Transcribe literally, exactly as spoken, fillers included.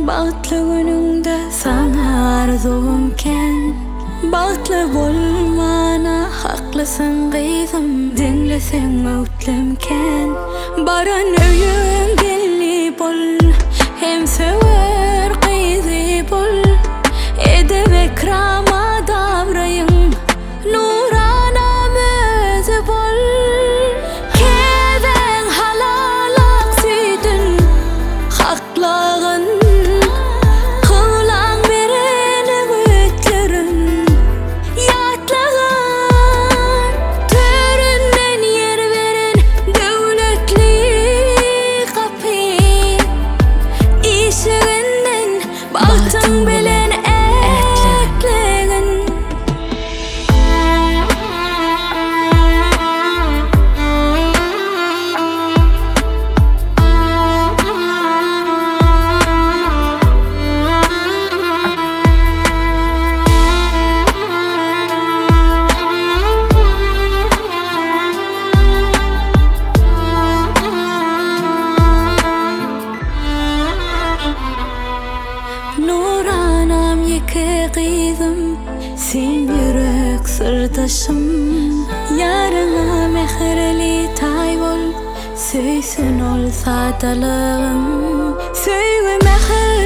Bağıtlı gününgde sana arzumken, bağıtlı bolmana haklısın kızım, dinlesin möwtlemken. Baran öýüň gelli bol, hem söwer kızı bol. Edep ekrama davraýyň, nuranam özü bol. Kezen halalak süýdün, haklagyn kıwlaň bereni güýtlerin. Ýatlagan töründen yer beren döwletli kapy, işiginden bagtyň bilen ätlegin. Nuranam ýeke kızım, sen ýürek sırdaşım. Ýaryňa mehirli taý bol, söýsün ol sadalygym. Söýgü mehir